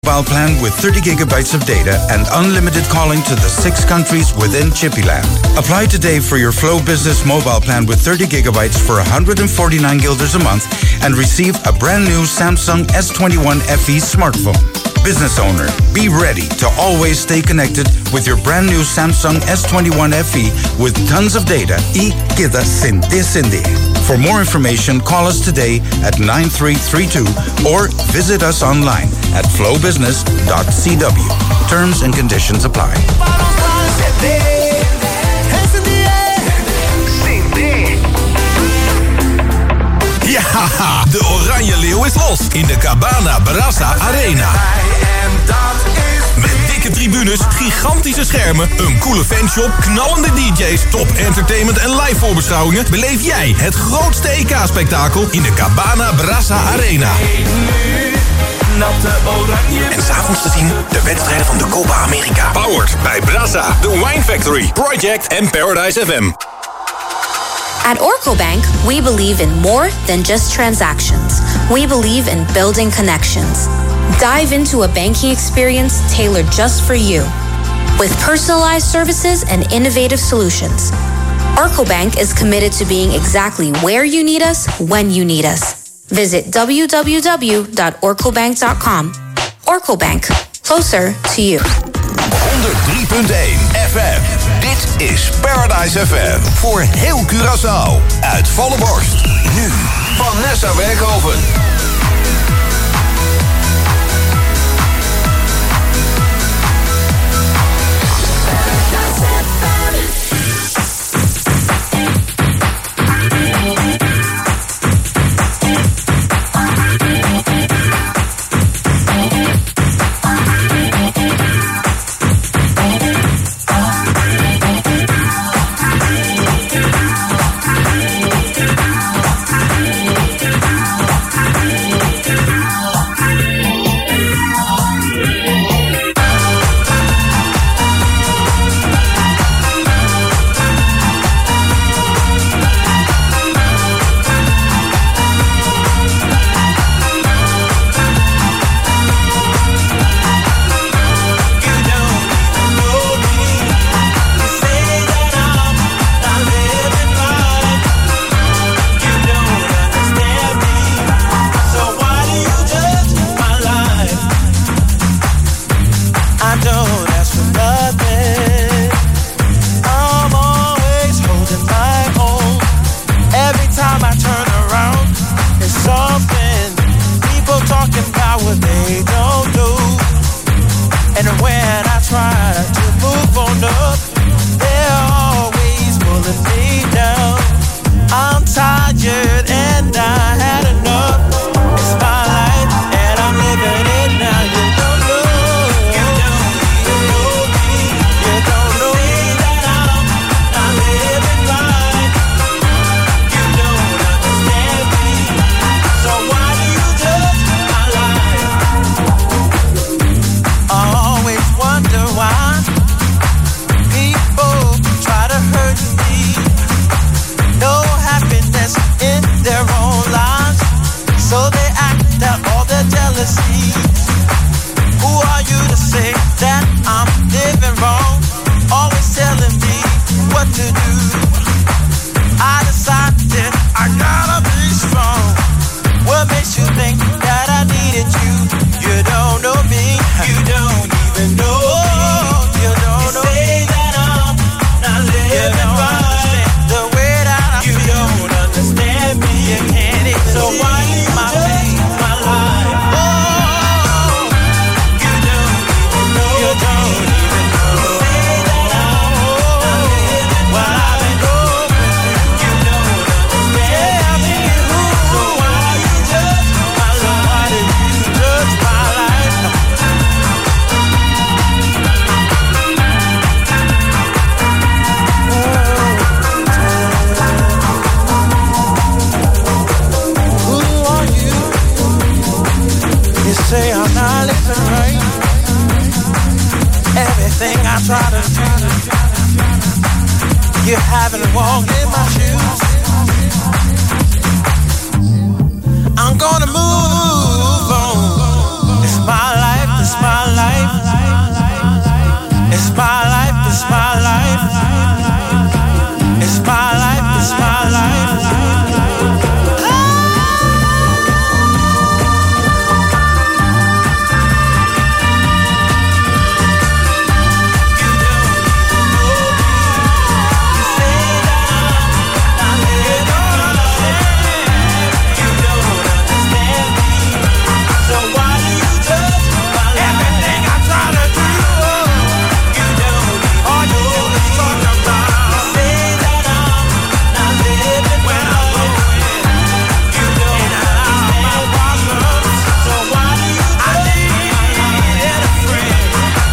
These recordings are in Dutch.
Mobile plan with 30 gigabytes of data and unlimited calling to the 6 countries within Chippyland. Apply today for your Flow Business mobile plan with 30 gigabytes for 149 guilders a month and receive a brand new Samsung S21 FE smartphone. Business owner, be ready to always stay connected with your brand new Samsung S21 FE with tons of data y queda Cindy. For more information, call us today at 9332 or visit us online at flowbusiness.cw. Terms and conditions apply. Ja, de Oranje Leeuw is los in de Cabana Brassa Arena. Met dikke tribunes, gigantische schermen, een coole fanshop, knallende DJ's, top entertainment en live voorbeschouwingen beleef jij het grootste EK-spektakel in de Cabana Brassa Arena. En s'avonds te zien de wedstrijden van de Copa America. Powered bij Brassa, The Wine Factory, Project en Paradise FM. At Oracle Bank, we believe in more than just transactions. We believe in building connections. Dive into a banking experience tailored just for you. With personalized services and innovative solutions, Oracle Bank is committed to being exactly where you need us, when you need us. Visit www.oraclebank.com. Oracle Bank, closer to you. 103.1 FM. Dit is Paradise FM. Voor heel Curaçao. Uit volle borst. Nu Vanessa Werkhoven.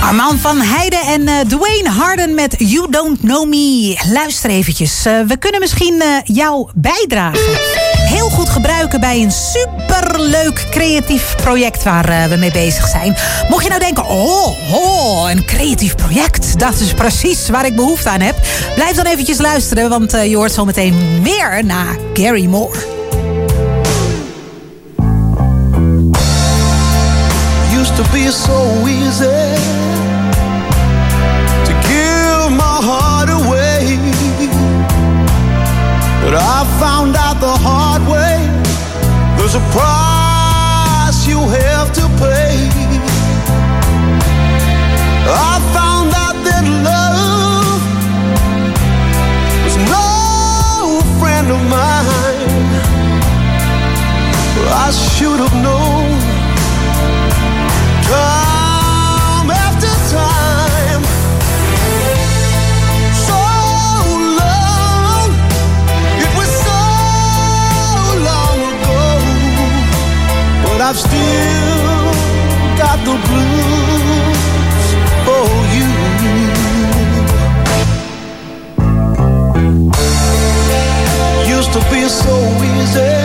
Armand van Heijden en Dwayne Harden met You Don't Know Me. Luister eventjes, we kunnen misschien jouw bijdrage heel goed gebruiken bij een superleuk creatief project waar we mee bezig zijn. Mocht je nou denken, een creatief project, dat is precies waar ik behoefte aan heb. Blijf dan eventjes luisteren, want je hoort zo meteen meer naar Gary Moore. Used to be so easy to give my heart away, but I found out the hard way there's a price you have to pay. I found out that love was no friend of mine. I should have known time after time. So long, it was so long ago, but I've still got the blues for you. Used to be so easy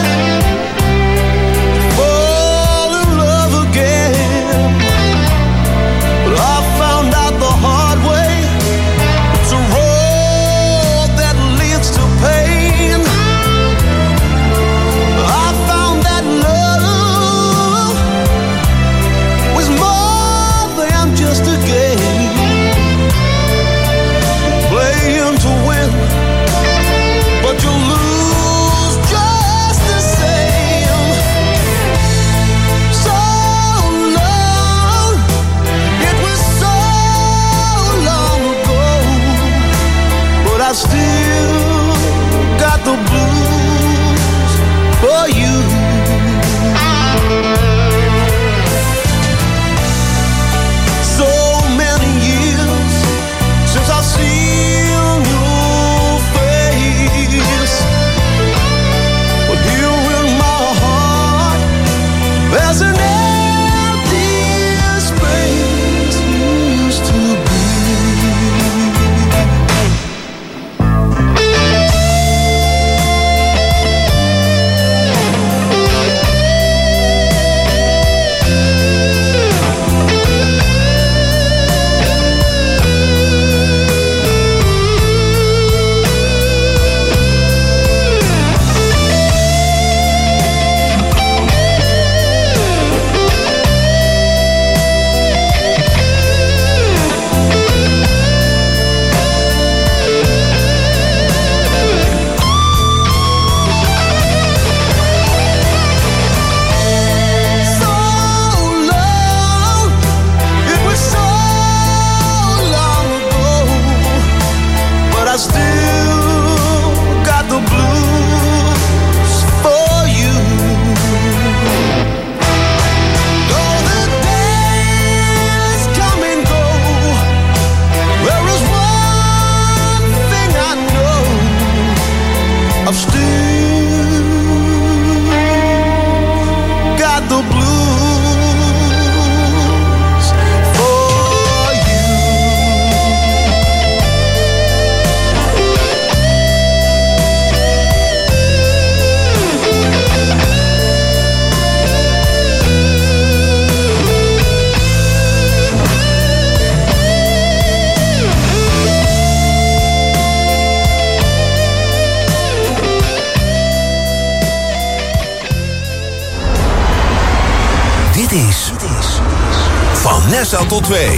Tot 2.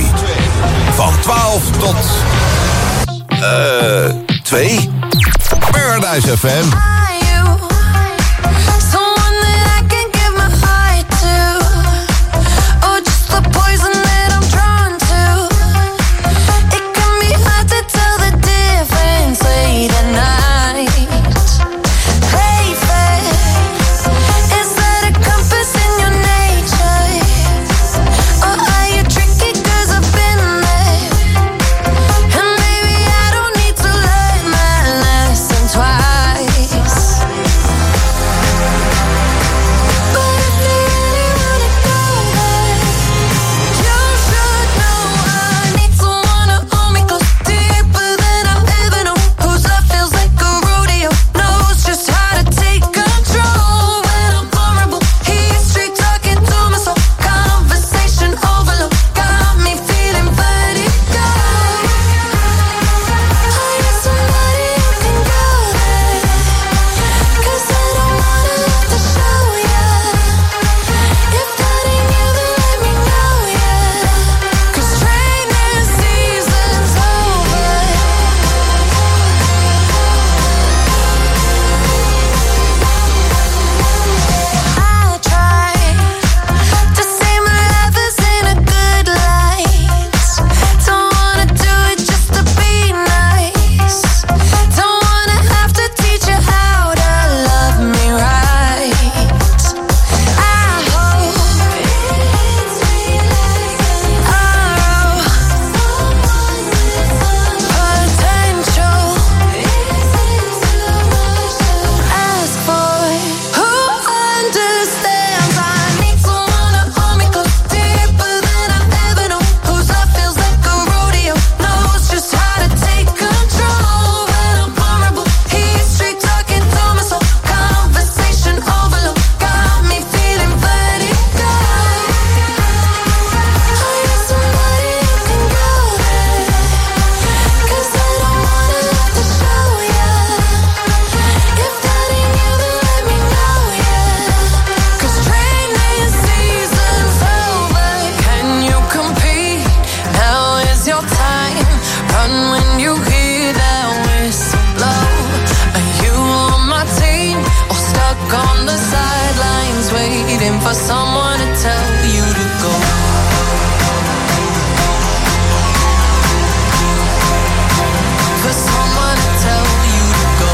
Van 12 tot 2. Paradise FM. Twice for someone to tell you to go. For someone to tell you to go.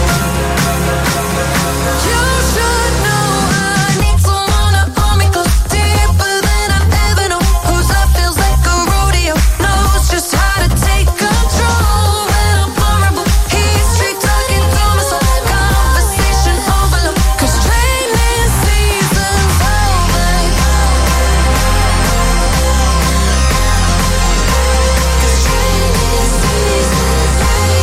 You should know I need someone to hold me close, deeper than I ever know. Whose love feels like a rodeo, knows just how to take control when I'm vulnerable. He's straight talking through my soul, conversation overload. 'Cause training season's over. 'Cause training season's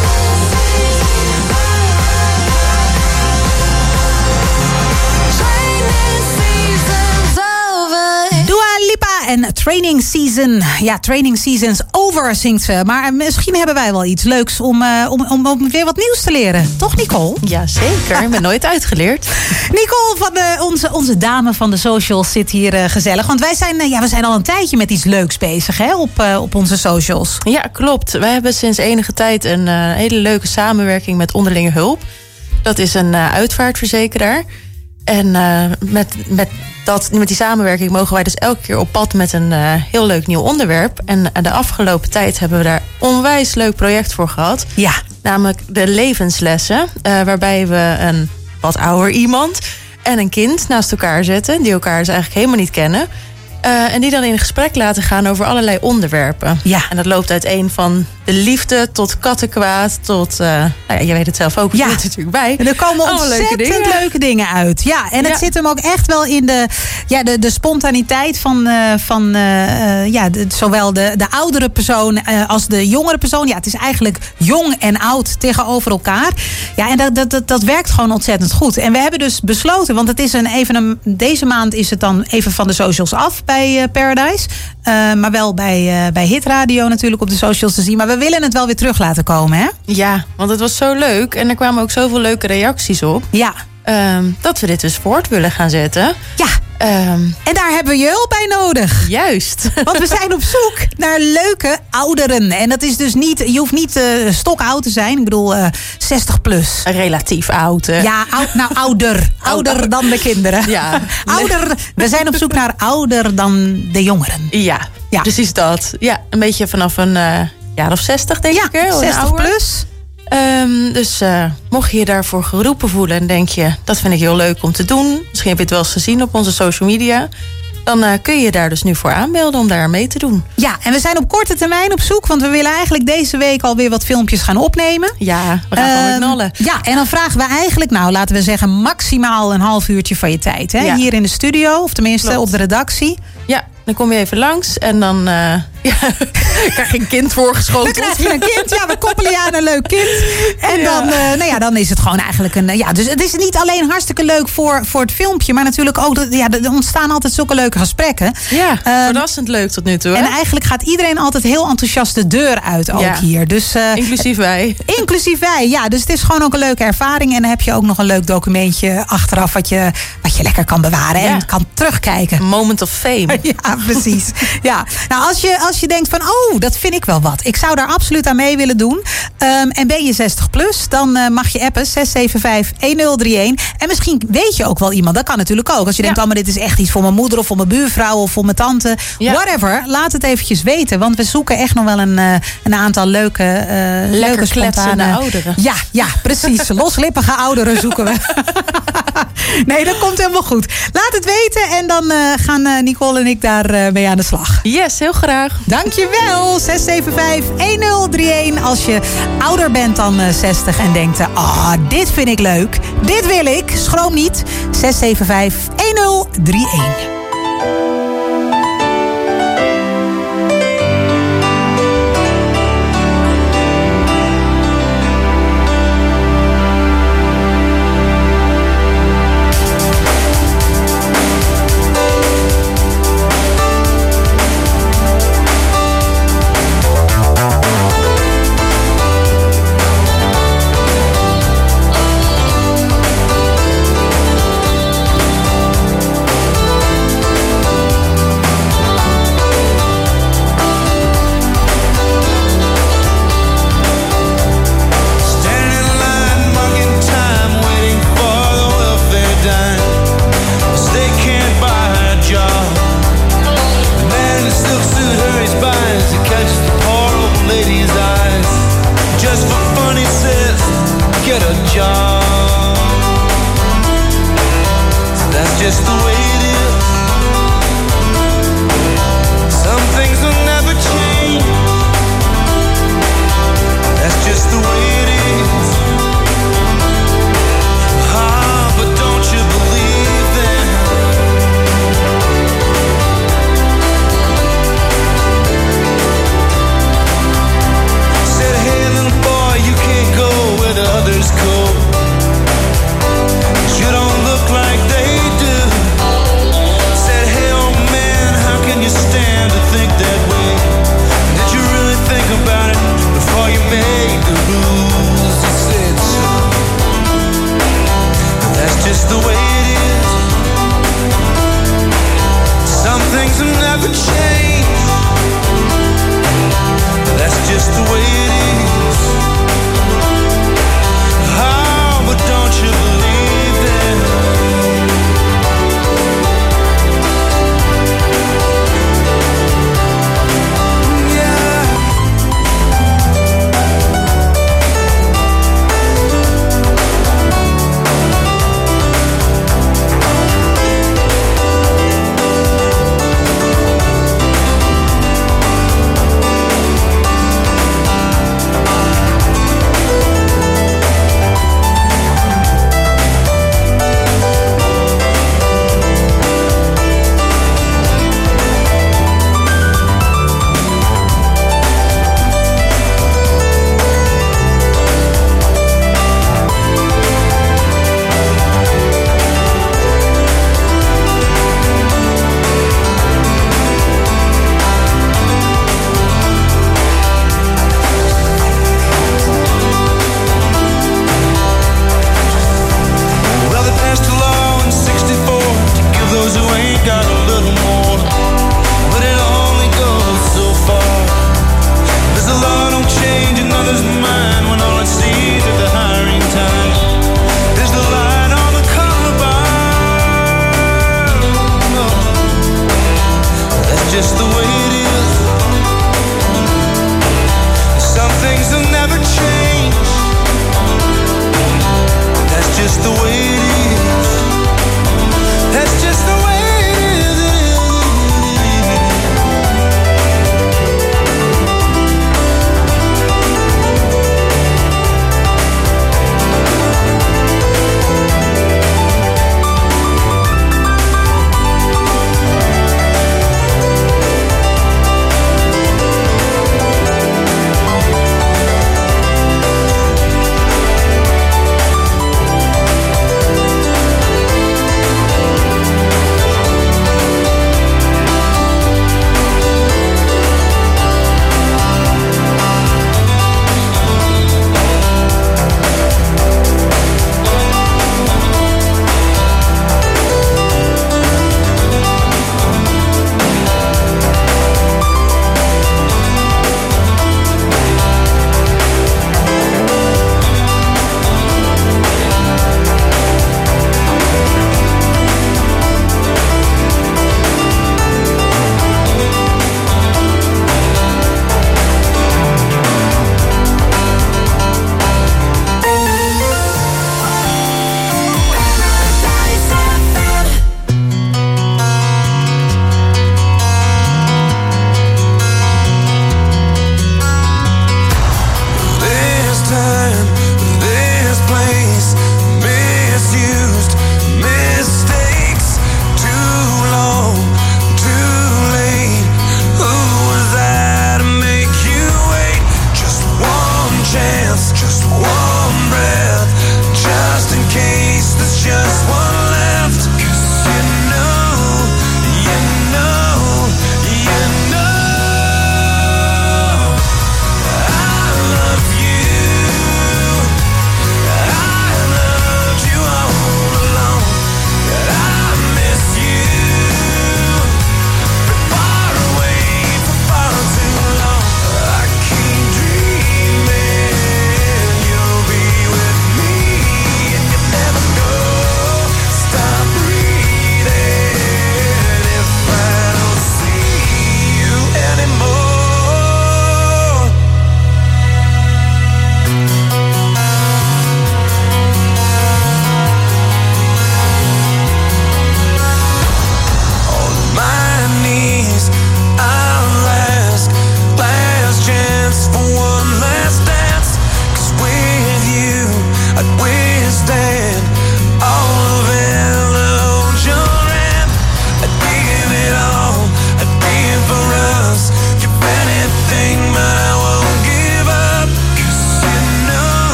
over. Dua Lipa en Training Season. Ja, Training Season's over, zingt ze. Maar misschien hebben wij wel iets leuks om weer wat nieuws te leren. Toch, Nicole? Jazeker, ik ben nooit uitgeleerd. Nicole van onze dame van de socials zit hier gezellig. Want wij zijn al een tijdje met iets leuks bezig, hè, op onze socials. Ja, klopt. Wij hebben sinds enige tijd een hele leuke samenwerking met Onderlinge Hulp. Dat is een uitvaartverzekeraar. En met die samenwerking mogen wij dus elke keer op pad met een heel leuk nieuw onderwerp. En de afgelopen tijd hebben we daar onwijs leuk project voor gehad. Ja. Namelijk de levenslessen. Waarbij we een wat ouder iemand en een kind naast elkaar zetten. Die elkaar dus eigenlijk helemaal niet kennen. En die dan in gesprek laten gaan over allerlei onderwerpen. Ja. En dat loopt uiteen van de liefde tot kattenkwaad tot... je weet het zelf ook, Ja. je zit er natuurlijk bij. En er komen ontzettend leuke dingen uit. Ja, en het zit hem ook echt wel in de spontaniteit van zowel de oudere persoon als de jongere persoon. Ja, het is eigenlijk jong en oud tegenover elkaar. Ja, en dat werkt gewoon ontzettend goed. En we hebben dus besloten, want het is deze maand is het dan even van de socials af bij Paradise. Maar wel bij Hit Radio natuurlijk op de socials te zien. Maar we willen het wel weer terug laten komen, hè? Ja, want het was zo leuk. En er kwamen ook zoveel leuke reacties op. Ja. Dat we dit dus voort willen gaan zetten. Ja. En daar hebben we je hulp bij nodig. Juist. Want we zijn op zoek naar leuke ouderen. En dat is dus niet, je hoeft niet stokoud te zijn. Ik bedoel 60 plus. Relatief oud. Ja, ouder. Ouder dan de kinderen. Ja. We zijn op zoek naar ouder dan de jongeren. Ja, precies dat. Ja, een beetje vanaf een jaar of 60 denk ik. Ja, 60 plus. Dus mocht je je daarvoor geroepen voelen en denk je, dat vind ik heel leuk om te doen. Misschien heb je het wel eens gezien op onze social media. Dan kun je je daar dus nu voor aanmelden om daar mee te doen. Ja, en we zijn op korte termijn op zoek. Want we willen eigenlijk deze week alweer wat filmpjes gaan opnemen. Ja, we gaan gewoon knallen. Ja, en dan vragen we eigenlijk, laten we zeggen, maximaal een half uurtje van je tijd. Hè? Ja. Hier in de studio, of tenminste Klopt. op de redactie. Ja, dan kom je even langs en dan krijg je een kind voorgeschoteld. Dan krijg je een kind, ja, we koppelen je aan een leuk kind. En dan is het gewoon eigenlijk dus het is niet alleen hartstikke leuk voor het filmpje, maar natuurlijk ook, er ontstaan altijd zulke leuke gesprekken. Ja, verrassend leuk tot nu toe. Hè? En eigenlijk gaat iedereen altijd heel enthousiast de deur uit ook hier. Dus, inclusief wij. Inclusief wij, ja. Dus het is gewoon ook een leuke ervaring. En dan heb je ook nog een leuk documentje achteraf wat je lekker kan bewaren en kan terugkijken. Moment of fame. Ja, precies. Ja. Nou, als je denkt van, dat vind ik wel wat. Ik zou daar absoluut aan mee willen doen. En ben je 60 plus, dan mag je appen 675-1031. En misschien weet je ook wel iemand. Dat kan natuurlijk ook. Als je denkt, maar dit is echt iets voor mijn moeder of voor mijn buurvrouw of voor mijn tante. Ja. Whatever. Laat het eventjes weten. Want we zoeken echt nog wel een aantal leuke spontane ouderen. Ja, precies. Loslippige ouderen zoeken we. Nee, dat komt helemaal goed. Laat het weten en dan gaan Nicole en ik daar mee aan de slag. Yes, heel graag. Dankjewel. 675-1031 als je ouder bent dan 60 en denkt, dit vind ik leuk. Dit wil ik. Schroom niet. 675-1031.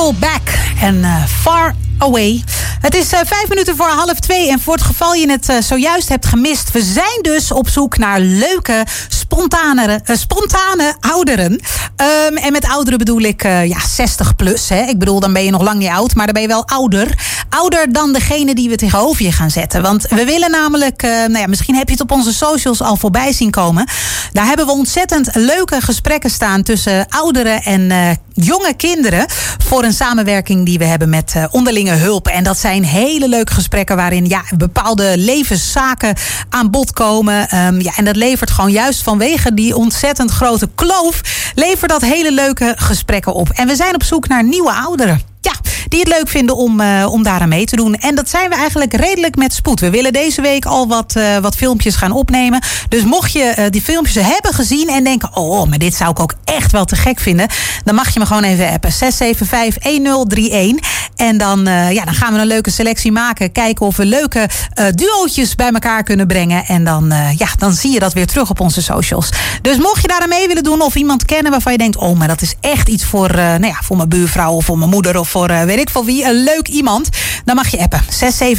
Nickelback en Far Away. Het is 5 minuten voor 1:30 en voor het geval je het zojuist hebt gemist, we zijn dus op zoek naar leuke, spontane ouderen. En met ouderen bedoel ik 60 plus. Hè. Ik bedoel, dan ben je nog lang niet oud, maar dan ben je wel ouder. Ouder dan degene die we tegenover je gaan zetten. Want we willen namelijk, misschien heb je het op onze socials al voorbij zien komen. Daar hebben we ontzettend leuke gesprekken staan tussen ouderen en jonge kinderen voor een samenwerking die we hebben met onderlinge hulp. En dat zijn hele leuke gesprekken waarin bepaalde levenszaken aan bod komen. En dat levert gewoon juist vanwege die ontzettend grote kloof, levert dat hele leuke gesprekken op. En we zijn op zoek naar nieuwe ouderen. Ja, die het leuk vinden om daaraan mee te doen. En dat zijn we eigenlijk redelijk met spoed. We willen deze week al wat filmpjes gaan opnemen. Dus mocht je die filmpjes hebben gezien en denken, maar dit zou ik ook echt wel te gek vinden, dan mag je me gewoon even appen. 675-1031. En dan gaan we een leuke selectie maken. Kijken of we leuke duootjes bij elkaar kunnen brengen. En dan zie je dat weer terug op onze socials. Dus mocht je daar aan mee willen doen of iemand kennen waarvan je denkt, maar dat is echt iets voor mijn buurvrouw of voor mijn moeder of voor weet ik voor wie, een leuk iemand, dan mag je appen. 675-1031.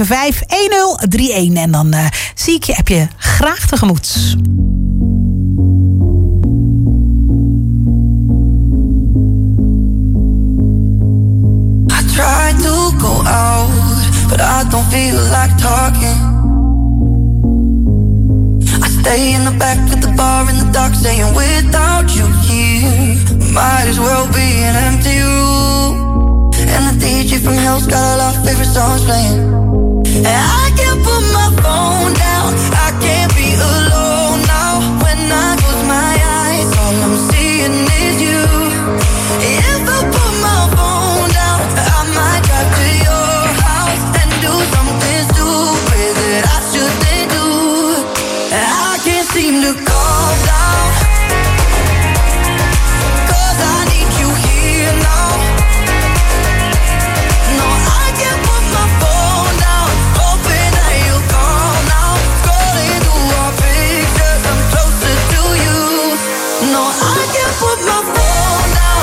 En dan zie ik je, heb je graag tegemoet. I try to go out, but I don't feel like talking. I stay in the back at the bar in the dark, saying without you here, might as well be an empty room. And the DJ from hell's got all our favorite songs playing. And I can't put my phone down, I can't be alone now. When I close my eyes, all I'm seeing is you. If I put my phone down, I might drive to your house and do something stupid that I shouldn't do. And I can't seem to calm down, 'cause I need you here now. No, I can't put my phone down, hoping that you'll call now. Scrolling through our pictures, I'm closer to you. No, I can't put my phone down.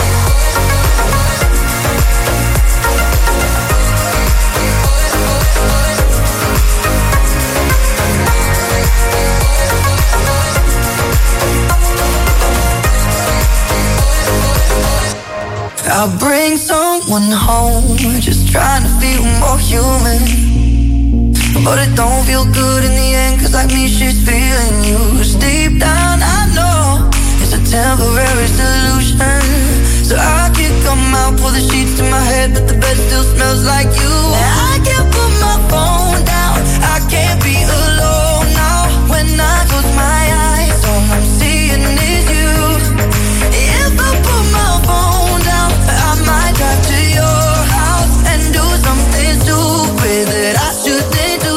I'll bring someone home, just trying to feel more human. But it don't feel good in the end, 'cause like me she's feeling you. Deep down I know it's a temporary solution. So I can come out, pull the sheets to my head, but the bed still smells like you. And I can't put my phone down, I can't be alone now. When I close my eyes, all I'm seeing is you. If I put my phone down, I might drive to your house and do something stupid that I shouldn't do.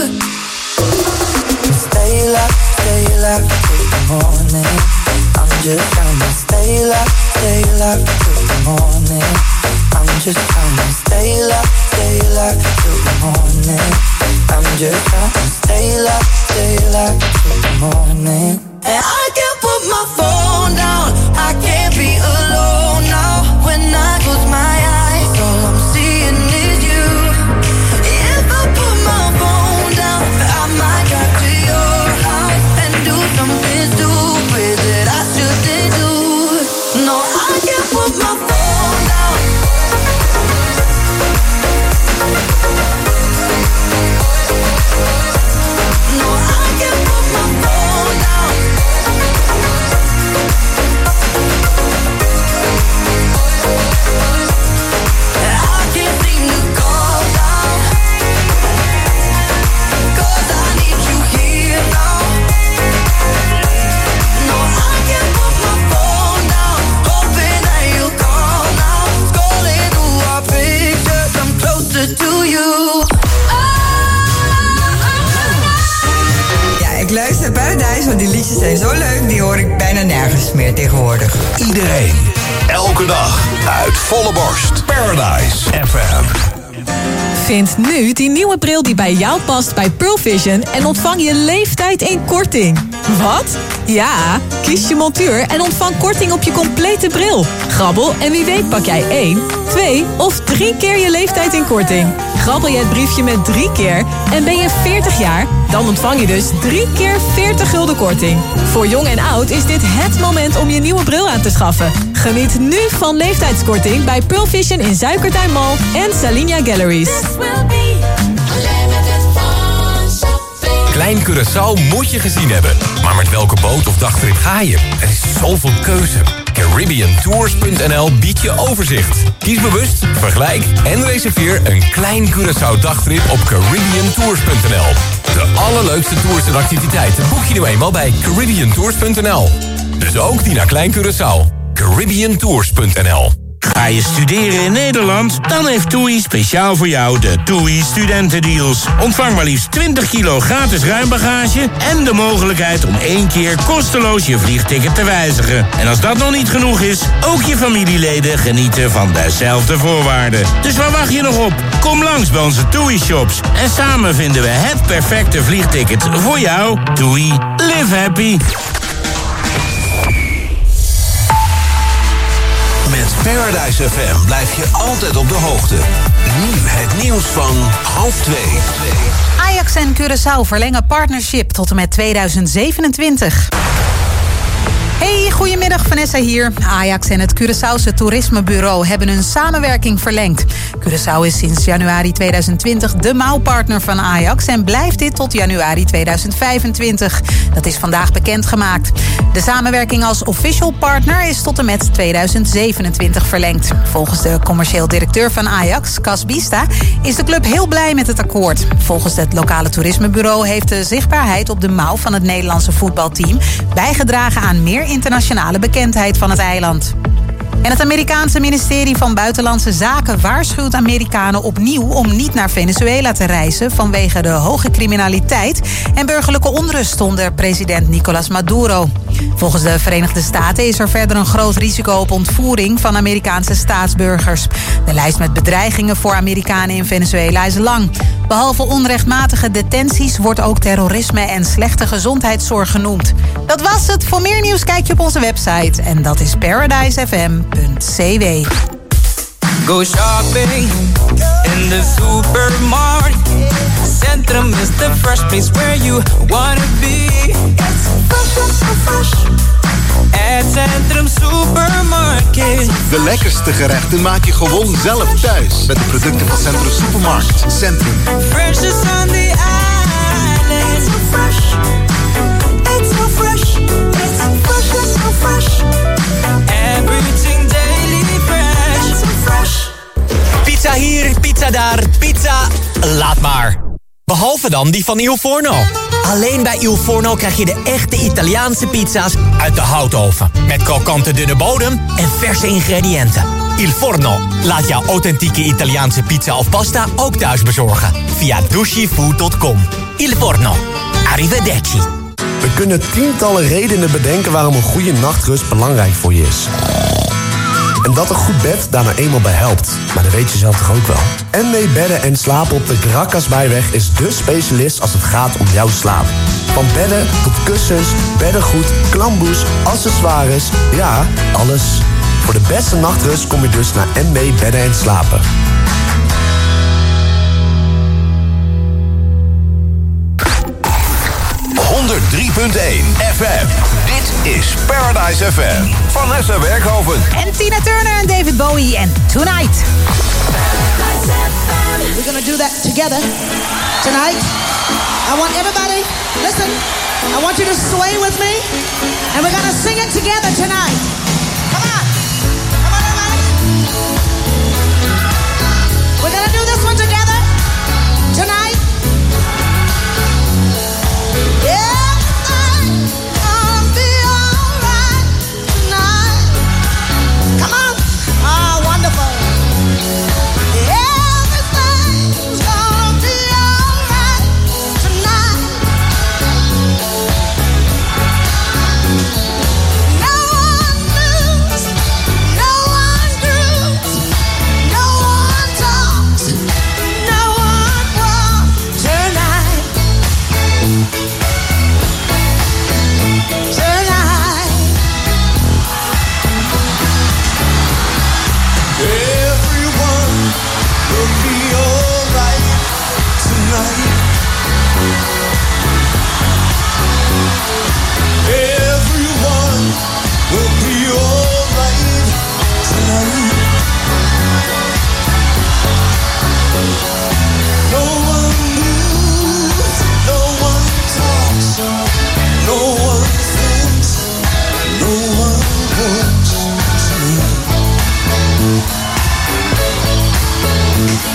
Stay alive till the morning. I'm just trying to stay alive till the morning. I'm just trying to stay alive till the morning. I'm just trying to stay alive till the morning. And I can't put my phone down, I can't be alone now. When I close my eyes, all I'm seeing is you. If I put my phone down, I might drive to your house and do something stupid that I shouldn't do. No, I can't put my phone down. No, I can't put my phone down. I can't seem to calm down, 'cause I need you here now. No, I can't put my phone down, hoping that you'll call now. Scrolling through our pictures, I'm closer to you. Ja, ik luister Paradise, want die liedjes zijn zo leuk. Die hoor ik bijna nergens meer tegenwoordig. Iedereen, elke dag, uit volle borst. Paradise FM. Vind nu die nieuwe bril die bij jou past bij Pearl Vision en ontvang je leeftijd in korting. Wat? Ja, kies je montuur en ontvang korting op je complete bril. Grabbel en wie weet pak jij 1, 2 of 3 keer je leeftijd in korting. Grabbel je het briefje met 3 keer en ben je 40 jaar... dan ontvang je dus 3 keer 40 gulden korting. Voor jong en oud is dit het moment om je nieuwe bril aan te schaffen. Geniet nu van leeftijdskorting bij Pearl Vision in Zuikertuin Mall en Salinia Galleries. Klein Curaçao moet je gezien hebben. Maar met welke boot of dagtrip ga je? Er is zoveel keuze. CaribbeanTours.nl biedt je overzicht. Kies bewust, vergelijk en reserveer een Klein Curaçao dagtrip op CaribbeanTours.nl. De allerleukste tours en activiteiten boek je nu eenmaal bij CaribbeanTours.nl. Dus ook die naar Klein Curaçao. CaribbeanTours.nl. Ga je studeren in Nederland? Dan heeft TUI speciaal voor jou de TUI Studentendeals. Ontvang maar liefst 20 kilo gratis ruimbagage... en de mogelijkheid om 1 keer kosteloos je vliegticket te wijzigen. En als dat nog niet genoeg is, ook je familieleden genieten van dezelfde voorwaarden. Dus waar wacht je nog op? Kom langs bij onze TUI-shops. En samen vinden we het perfecte vliegticket voor jou. TUI, live happy. Met Paradise FM blijf je altijd op de hoogte. Nu het nieuws van 1:30. Ajax en Curaçao verlengen partnership tot en met 2027. Hey, goedemiddag, Vanessa hier. Ajax en het Curaçaose Toerismebureau hebben hun samenwerking verlengd. Curaçao is sinds januari 2020 de mouwpartner van Ajax... en blijft dit tot januari 2025. Dat is vandaag bekendgemaakt. De samenwerking als official partner is tot en met 2027 verlengd. Volgens de commercieel directeur van Ajax, Cas Bista, is de club heel blij met het akkoord. Volgens het lokale toerismebureau heeft de zichtbaarheid op de mouw van het Nederlandse voetbalteam bijgedragen aan meer internationale bekendheid van het eiland. En het Amerikaanse ministerie van Buitenlandse Zaken waarschuwt Amerikanen opnieuw om niet naar Venezuela te reizen vanwege de hoge criminaliteit en burgerlijke onrust onder president Nicolás Maduro. Volgens de Verenigde Staten is er verder een groot risico op ontvoering van Amerikaanse staatsburgers. De lijst met bedreigingen voor Amerikanen in Venezuela is lang. Behalve onrechtmatige detenties wordt ook terrorisme en slechte gezondheidszorg genoemd. Dat was het. Voor meer nieuws kijk je op onze website. En dat is paradisefm.cw. Go shopping in the supermarket. Centrum is the fresh place where you wanna be. It's fresh. At Centrum Supermarket. De lekkerste gerechten maak je gewoon zelf thuis. Met de producten van Centrum Supermarket. Centrum. Fresh is on the island. It's so fresh. It's so fresh. It's so fresh. It's so fresh. Everything daily fresh. It's so fresh. Pizza hier, pizza daar, pizza... laat maar. Behalve dan die van Il Forno. Alleen bij Il Forno krijg je de echte Italiaanse pizza's uit de houtoven. Met krokante dunne bodem en verse ingrediënten. Il Forno laat jouw authentieke Italiaanse pizza of pasta ook thuis bezorgen. Via dushifood.com. Il Forno. Arrivederci. We kunnen tientallen redenen bedenken waarom een goede nachtrust belangrijk voor je is. En dat een goed bed daar nou eenmaal bij helpt. Maar dat weet je zelf toch ook wel. NW Bedden en Slapen op de Grakasbijweg is dé specialist als het gaat om jouw slaap. Van bedden tot kussens, beddengoed, klamboes, accessoires. Ja, alles. Voor de beste nachtrust kom je dus naar NW Bedden en Slapen. FM. Dit is Paradise FM. Vanessa Werkhoven. En Tina Turner en David Bowie en Tonight. We're gonna do that together tonight. I want everybody, listen, I want you to sway with me. And we're gonna sing it together tonight. Come on. Come on, everybody. We're gonna do this one together tonight. Yeah.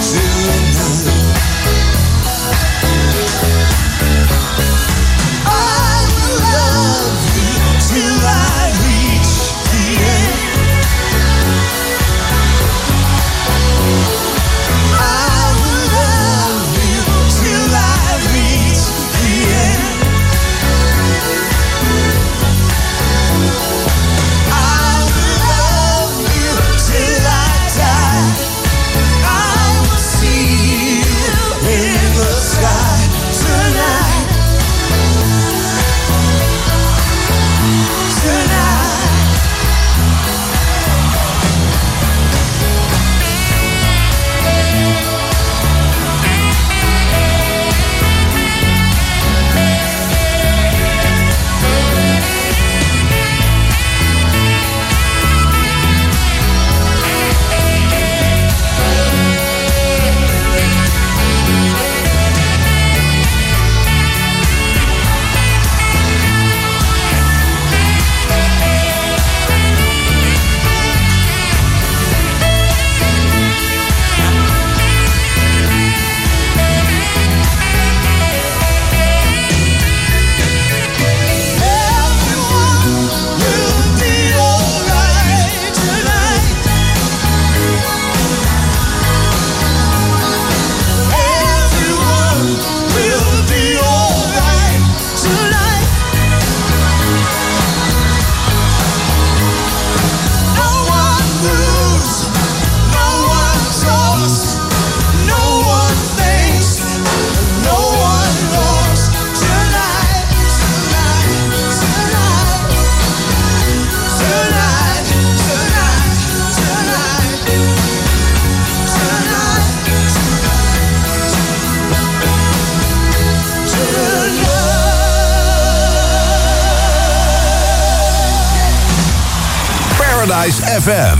Paradise FM.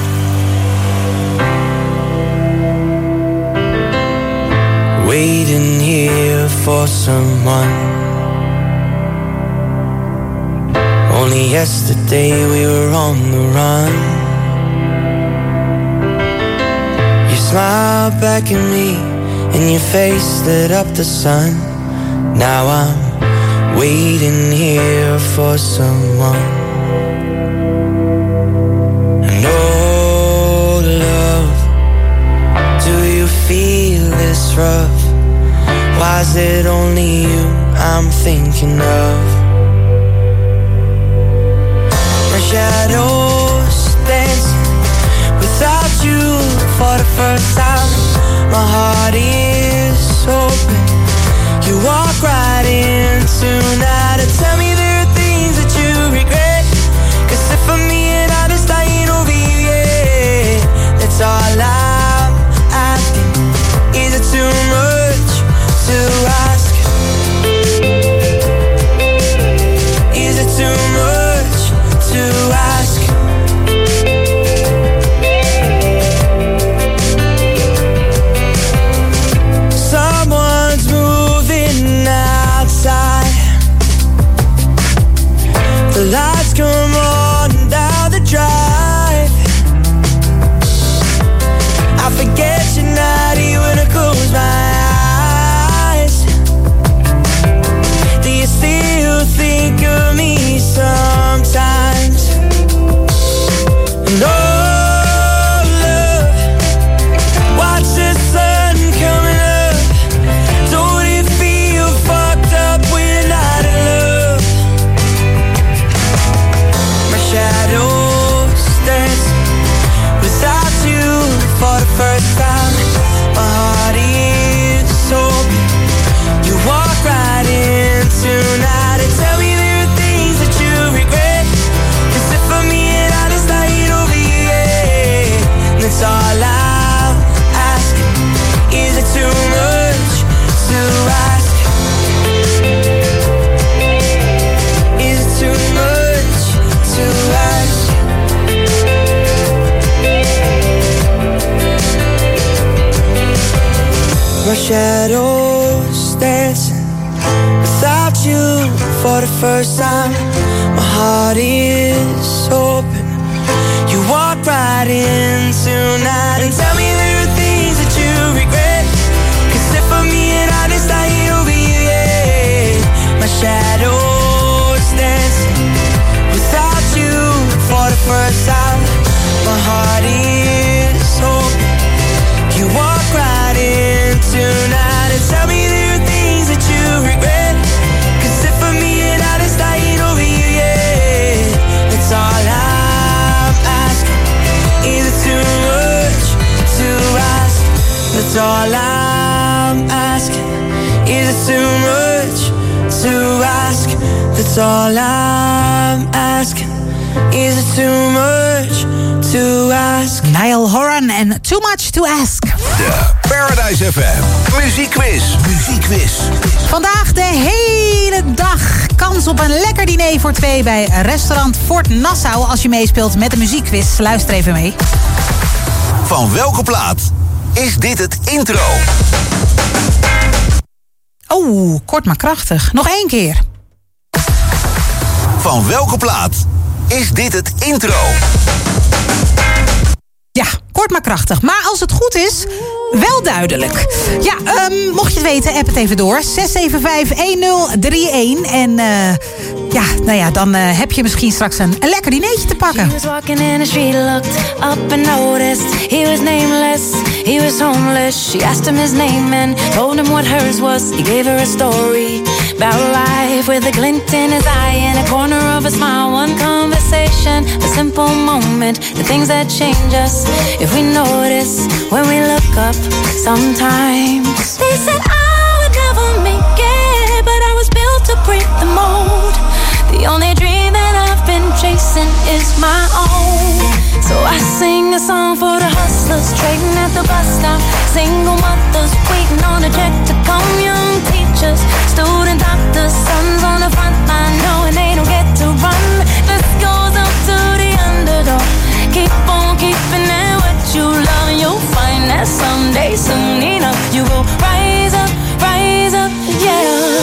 Waiting here for someone. Only yesterday we were on the run. You smiled back at me and your face lit up the sun. Now I'm waiting here for someone. And oh love, do you feel this rough? Why is it only you I'm thinking of? My shadows dancing without you for the first time. My heart is open. You walk right in tonight and tell me there are things that you regret. 'Cause if I'm being honest, I ain't over you yet. That's all I'm asking. Is it too much to ask? Is it too much to ask? Someone's moving outside. The lights come on down the drive. I forget you're not here when I close my eyes. Do you still think of me sometimes? No, love, watch the sun coming up. Don't it feel fucked up when you're not in love? My shadows dance without you for the first time. My heart is open. You walk right in tonight and tell me there are things that you regret. 'Cause if I'm being honest, I ain't over you yet. That's all I'm asking. Is it too much to ask? Is it too much to ask? My shadows dancing without you for the first time. My heart is open. You walk right in tonight and tell me there are things that you all I'm asking. Is it too much to ask? That's all I'm asking. Is it too much to ask? Niall Horan en Too Much to Ask. De Paradise FM Muziekquiz. Vandaag de hele dag kans op een lekker diner voor 2 bij restaurant Fort Nassau. Als je meespeelt met de muziekquiz, luister even mee. Van welke plaat is dit het intro? Oh, kort maar krachtig. Nog 1 keer. Van welke plaat is dit het intro? Ja, kort maar krachtig. Maar als het goed is, wel duidelijk. Ja, mocht je het weten, app het even door. 675-1031. En ja, nou ja, dan heb je misschien straks een lekker dinertje te pakken. She was walking in the street, looked up and noticed he was nameless, he was homeless. She asked him his name and told him what hers was. He gave her a story about life with a glint in his eye and a corner of a smile. One conversation, a simple moment, the things that change us if we notice when we look up sometimes. They said I would never make it, but I was built to break the mold. The only dream that I've been chasing is my own. So I sing a song for the hustlers trading at the bus stop, single mothers waiting on a check to come, young teachers, student doctors, sons on the front line knowing they don't get to run. This goes up to the underdog. Keep on keeping it what you love, and you'll find that someday, soon enough, you will rise up, yeah.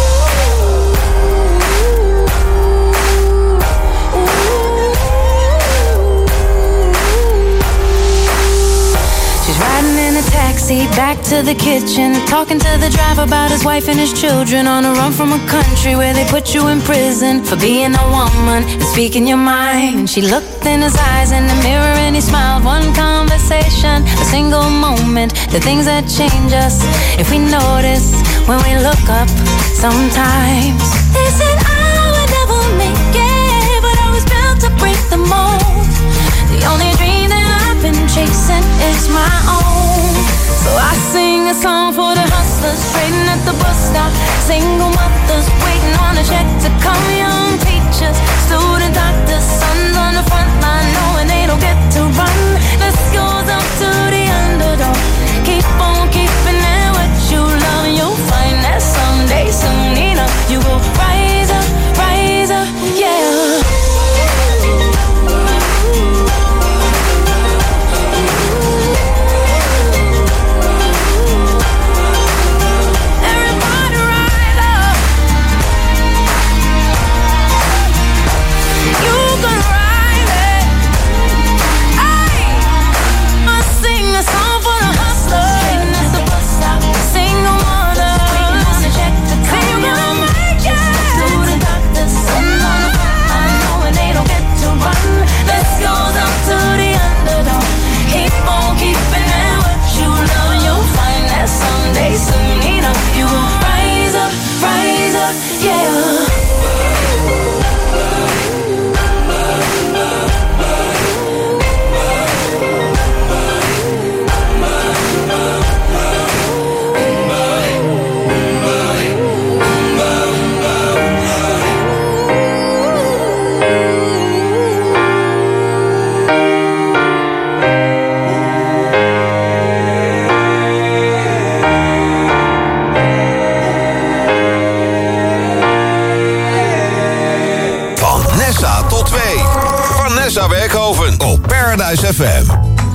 Taxi back to the kitchen, talking to the driver about his wife and his children, on a run from a country where they put you in prison for being a woman and speaking your mind. And she looked in his eyes in the mirror and he smiled. One conversation, a single moment, the things that change us if we notice when we look up sometimes. They said I would never make it, but I was built to break the mold. The only dream that I've been chasing is my own. So I sing a song for the hustlers trading at the bus stop, single mothers waiting on a check to come, young teachers, student doctors, sons on the front line knowing they don't get to run. This goes up to the underdog. Keep on keeping it what you love, and you'll find that someday, soon enough, you will rise up, yeah. Op Paradise FM.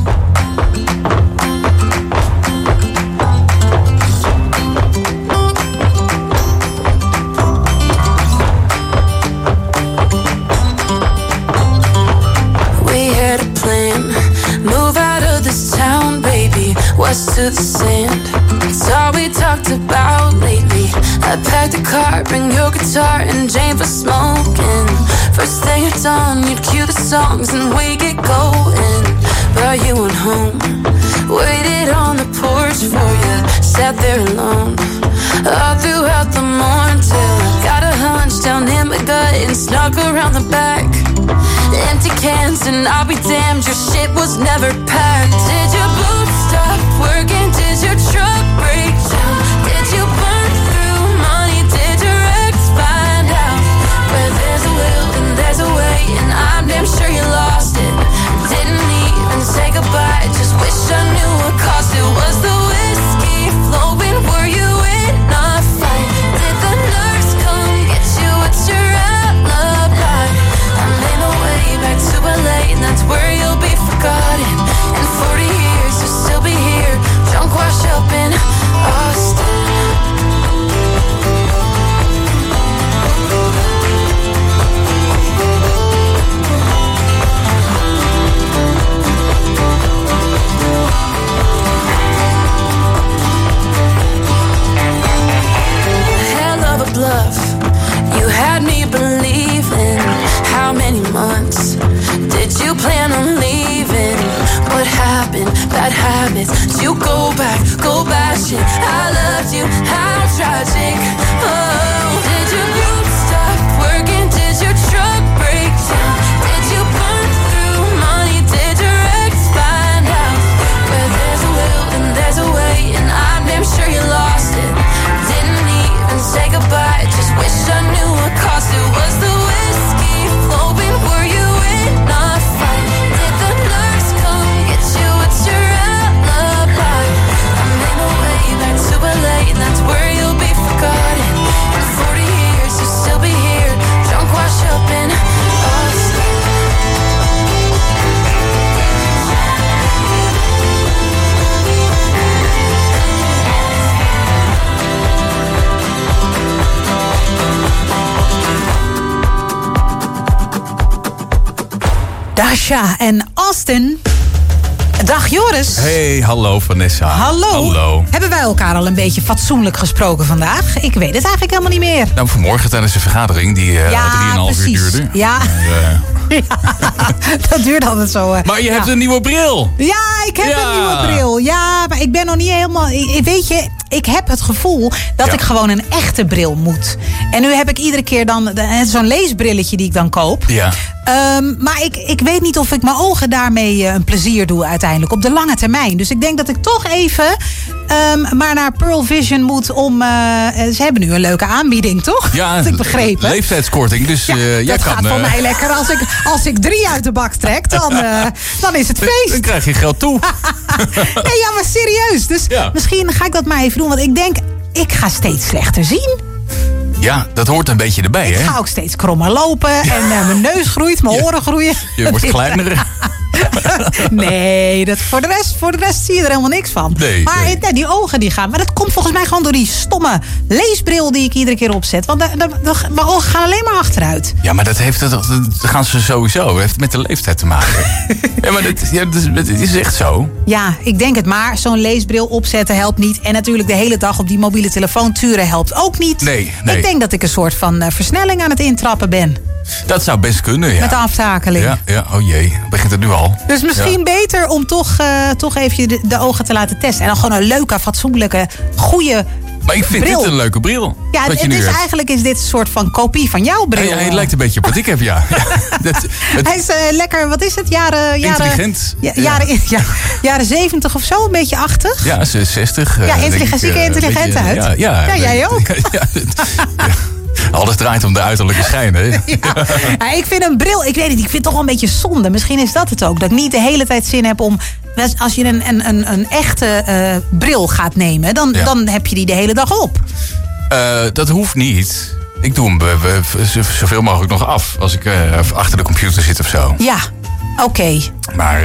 We had a plan, move out of this town, baby, west to the sand. It's all we talked about lately. I packed a car, bring your guitar and Jane for smoking. First thing you're done, you'd cue the songs and we get going. But you went home, waited on the porch for you, sat there alone all throughout the morning till I got a hunch down in my gut and snuck around the back. Empty cans and I'll be damned, your shit was never packed. Did your boots stop working? Did your stopping bad habits. You go bashing. I loved you, how tragic. Oh, did your glue stop working? Did your truck break down? Did you burn through money? Did your ex find out? Where there's a will and there's a way, and I'm damn sure you lost it. Didn't even say goodbye, just wish I knew what cost it. Was the whiskey flowing? Were you in a fight? Did the nurse come get you? What's your alibi? I'm in a way back to LA, and that's where you'll be forgotten. In 40 years you'll still be here, drunk, wash up in Austin. Dasha en Austin. Dag Joris. Hey, hallo Vanessa. Hallo. Hebben wij elkaar al een beetje fatsoenlijk gesproken vandaag? Ik weet het eigenlijk helemaal niet meer. Nou, vanmorgen tijdens de vergadering die 3,5 uur duurde. Ja, ja, dat duurt altijd zo. Maar je hebt een nieuwe bril. Ja, ik heb een nieuwe bril. Ja, maar ik ben nog niet helemaal... Weet je, ik heb het gevoel dat ik gewoon een echte bril moet. En nu heb ik iedere keer dan zo'n leesbrilletje die ik dan koop. Ja. Maar ik weet niet of ik mijn ogen daarmee een plezier doe uiteindelijk. Op de lange termijn. Dus ik denk dat ik toch even maar naar Pearl Vision moet om... ze hebben nu een leuke aanbieding, toch? Ja, dat ik begrepen. Leeftijdskorting. Dus jij dat kan, gaat voor mij lekker. Als ik 3 uit de bak trek, dan is het feest. Dan krijg je geld toe. Nee, ja, maar serieus. Dus misschien ga ik dat maar even doen. Want ik denk, ik ga steeds slechter zien. Ja, dat hoort een beetje erbij, hè? Ik ga ook steeds krommer lopen. En mijn neus groeit, mijn oren groeien. Je wordt kleiner. Nee, voor de rest zie je er helemaal niks van. Nee, maar die ogen die gaan. Maar dat komt volgens mij gewoon door die stomme leesbril die ik iedere keer opzet. Want mijn ogen gaan alleen maar achteruit. Ja, maar dat gaan ze sowieso. Dat heeft met de leeftijd te maken. Ja, maar dat is echt zo. Ja, ik denk het maar. Zo'n leesbril opzetten helpt niet. En natuurlijk de hele dag op die mobiele telefoon turen helpt ook niet. Nee. Ik denk dat ik een soort van versnelling aan het intrappen ben. Dat zou best kunnen, ja. Met de aftakeling. Ja, oh jee, begint het nu al. Dus misschien beter om toch even de ogen te laten testen. En dan gewoon een leuke, fatsoenlijke, goede Maar ik vind bril. dit een leuke bril. Ja, eigenlijk is dit een soort van kopie van jouw bril. Ja, het lijkt een beetje op wat ik heb, ja. Hij is lekker, wat is het? Intelligent. Jaren 70 of zo, een beetje 80. Ja, 60. Ja, ziet er intelligent uit. Ja, jij ook. Alles draait om de uiterlijke schijn, hè? Ja, ik vind een bril, ik weet het, ik vind het toch wel een beetje zonde. Misschien is dat het ook. Dat ik niet de hele tijd zin heb om... Als je een echte bril gaat nemen, dan heb je die de hele dag op. Dat hoeft niet. Ik doe hem zoveel mogelijk nog af. Als ik achter de computer zit of zo. Ja, oké. Maar...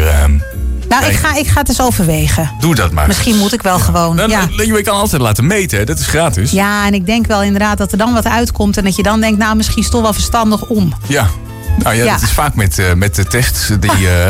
ik ga het eens overwegen. Doe dat maar. Misschien moet ik wel gewoon. Je kan altijd laten meten, hè? Dat is gratis. Ja, en ik denk wel inderdaad dat er dan wat uitkomt. En dat je dan denkt, nou, misschien is het toch wel verstandig om. Ja. Nou ja, dat is vaak met de tests die...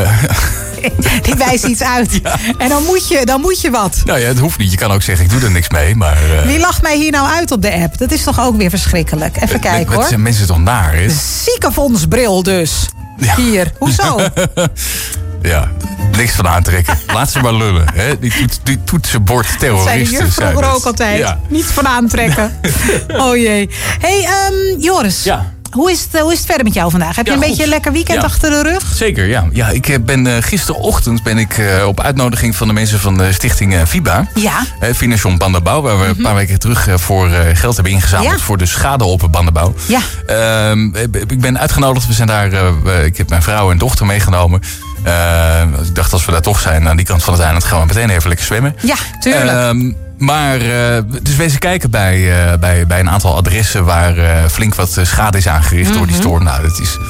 Die wijst iets uit. Ja. En dan moet je wat. Nou ja, het hoeft niet. Je kan ook zeggen, ik doe er niks mee. Maar, wie lacht mij hier nou uit op de app? Dat is toch ook weer verschrikkelijk. Even kijken, hoor. Wat zijn mensen toch naar, hè? Ziekenfondsbril dus. Ja. Hier, hoezo? Ja, niks van aantrekken. Laat ze maar lullen. Hè? Die toetsenbord terroristen. Dat zei de juf vroeger ook altijd. Ja. Niets van aantrekken. Oh jee. Hey, Joris. Ja. Hoe is het verder met jou vandaag? Heb je een beetje een lekker weekend achter de rug? Zeker, ja. Ja, ik ben gisterochtend op uitnodiging van de mensen van de stichting FIBA. Ja. Financion Bandenbouw, waar we een paar weken terug voor geld hebben ingezameld voor de schade op bandenbouw. Ja. Ik ben uitgenodigd. We zijn daar. Ik heb mijn vrouw en dochter meegenomen. Ik dacht, als we daar toch zijn, aan die kant van het eiland, gaan we meteen even lekker zwemmen. Ja, tuurlijk. Maar dus wezen kijken bij een aantal adressen waar flink wat schade is aangericht door die storm. Nou,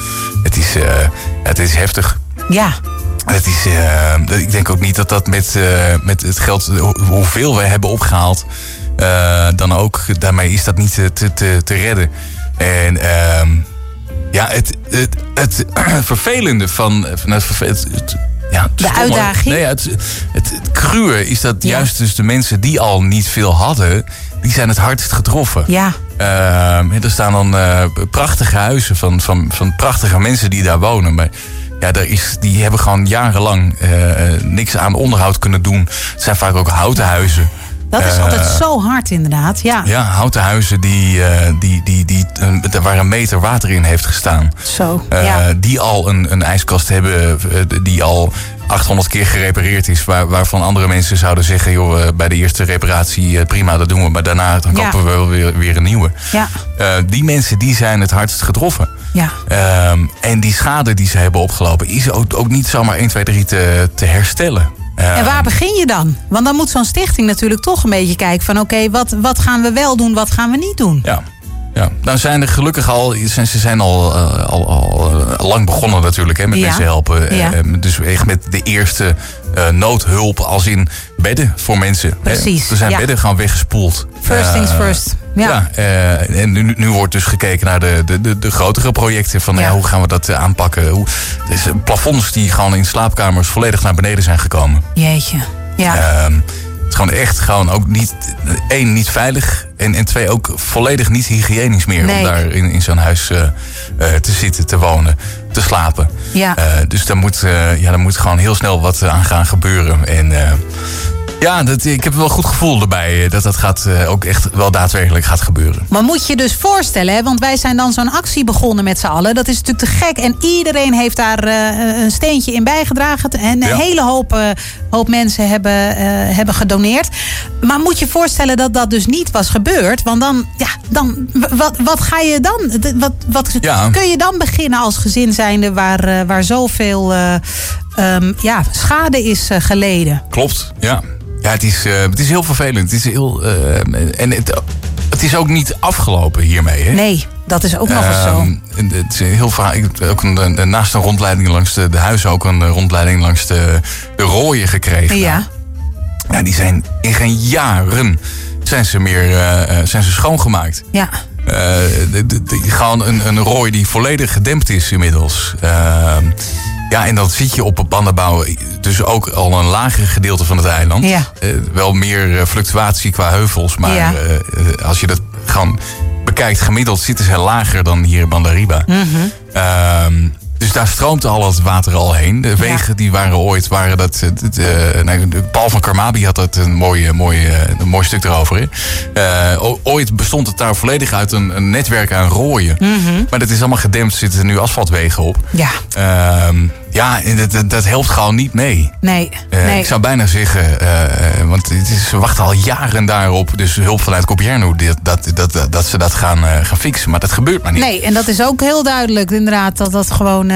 het is heftig. Ja. Ik denk ook niet dat met het geld, hoeveel we hebben opgehaald, dan ook, daarmee is dat niet te redden. En het vervelende van de uitdaging. Nee, het cruwe is dat juist dus de mensen die al niet veel hadden, die zijn het hardst getroffen. Ja. Er staan dan prachtige huizen van prachtige mensen die daar wonen. Maar Ja, die hebben gewoon jarenlang niks aan onderhoud kunnen doen. Het zijn vaak ook houten huizen. Dat is altijd zo hard inderdaad, ja. Ja, houten huizen waar een meter water in heeft gestaan. Zo, Die al een ijskast hebben die al 800 keer gerepareerd is. Waarvan andere mensen zouden zeggen, joh, bij de eerste reparatie prima, dat doen we. Maar daarna dan kopen we wel weer een nieuwe. Ja. Die mensen die zijn het hardst getroffen. Ja. En die schade die ze hebben opgelopen is ook niet zomaar 1, 2, 3 te herstellen. En waar begin je dan? Want dan moet zo'n stichting natuurlijk toch een beetje kijken van oké, wat gaan we wel doen, wat gaan we niet doen? Ja. Nou zijn er gelukkig ze zijn al lang begonnen natuurlijk met mensen helpen. Ja. Dus echt met de eerste noodhulp als in bedden voor mensen. Precies. Er zijn bedden gewoon weggespoeld. First things first. Ja. En nu wordt dus gekeken naar de grotere projecten. Van hoe gaan we dat aanpakken? Dus plafonds die gewoon in slaapkamers volledig naar beneden zijn gekomen. Jeetje. Ja. Het is gewoon echt ook niet veilig. En 2 ook volledig niet hygiënisch meer. Nee. Om daar in zo'n huis te zitten, te wonen, te slapen. Ja. Dus daar moet gewoon heel snel wat aan gaan gebeuren. En ik heb wel een goed gevoel erbij dat gaat ook echt wel daadwerkelijk gaat gebeuren. Maar moet je dus voorstellen, hè, want wij zijn dan zo'n actie begonnen met z'n allen. Dat is natuurlijk te gek en iedereen heeft daar een steentje in bijgedragen. En een hele hoop mensen hebben gedoneerd. Maar moet je voorstellen dat dat dus niet was gebeurd? Want dan wat ga je dan? Wat kun je dan beginnen als gezin zijnde waar zoveel schade is geleden? Klopt, ja. Ja, het is heel vervelend. Het is het is ook niet afgelopen hiermee. Hè? Nee, dat is ook nog eens zo. Het is heel vaak. Ik heb ook naast een rondleiding langs de huizen ook een rondleiding langs de rooien gekregen. Ja. Nou, die zijn in geen jaren zijn ze schoongemaakt. Ja. Gewoon een rooi die volledig gedempt is inmiddels. En dan zit je op een bandenbouw dus ook al een lager gedeelte van het eiland. Ja. Wel meer fluctuatie qua heuvels. Maar als je dat gewoon bekijkt, gemiddeld zitten ze lager dan hier in Bandariba. Mm-hmm. Dus daar stroomt al het water al heen. De wegen die waren dat... Paul van Karmabi had dat een mooi stuk erover. Ooit bestond het daar volledig uit een netwerk aan rooien. Mm-hmm. Maar dat is allemaal gedempt. Zitten er nu asfaltwegen op. Ja. Dat helpt gewoon niet mee. Nee. Ik zou bijna zeggen... want ze wachten al jaren daarop. Dus hulp vanuit Copierno dat ze dat gaan fixen. Maar dat gebeurt maar niet. Nee, en dat is ook heel duidelijk inderdaad. Dat gewoon...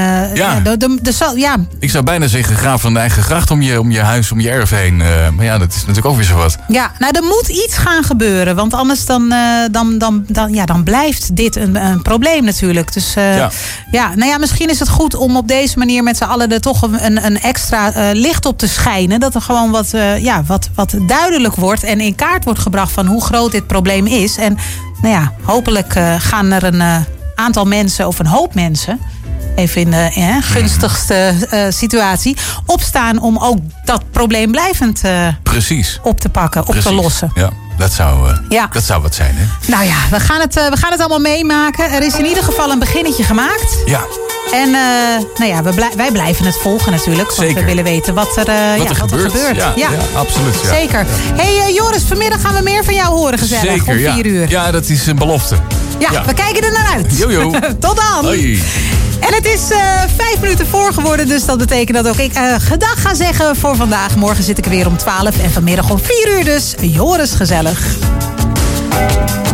Ik zou bijna zeggen, graaf van de eigen gracht om je huis, om je erf heen. Maar ja, dat is natuurlijk ook weer zo wat. Ja, nou er moet iets gaan gebeuren. Want anders dan blijft dit een probleem natuurlijk. Dus misschien is het goed om op deze manier met z'n allen er toch een extra licht op te schijnen. Dat er gewoon wat duidelijk wordt en in kaart wordt gebracht van hoe groot dit probleem is. En hopelijk gaan er een aantal mensen of een hoop mensen, even in de gunstigste situatie, opstaan om ook dat probleem blijvend op te pakken, op te lossen. Ja, dat zou wat zijn, hè? Nou ja, we gaan het allemaal meemaken. Er is in ieder geval een beginnetje gemaakt. Ja. En wij blijven het volgen natuurlijk. Want we willen weten wat er gebeurt. Ja, absoluut. Ja. Zeker. Hey Joris, vanmiddag gaan we meer van jou horen gezellig. Zeker, om 4 uur. Ja, dat is een belofte. Ja, we kijken er naar uit. Jojo. Tot dan. Hoi. En het is 5 minuten voor geworden. Dus dat betekent dat ook ik gedag ga zeggen voor vandaag. Morgen zit ik er weer om 12. En vanmiddag om 4 uur dus. Joris gezellig.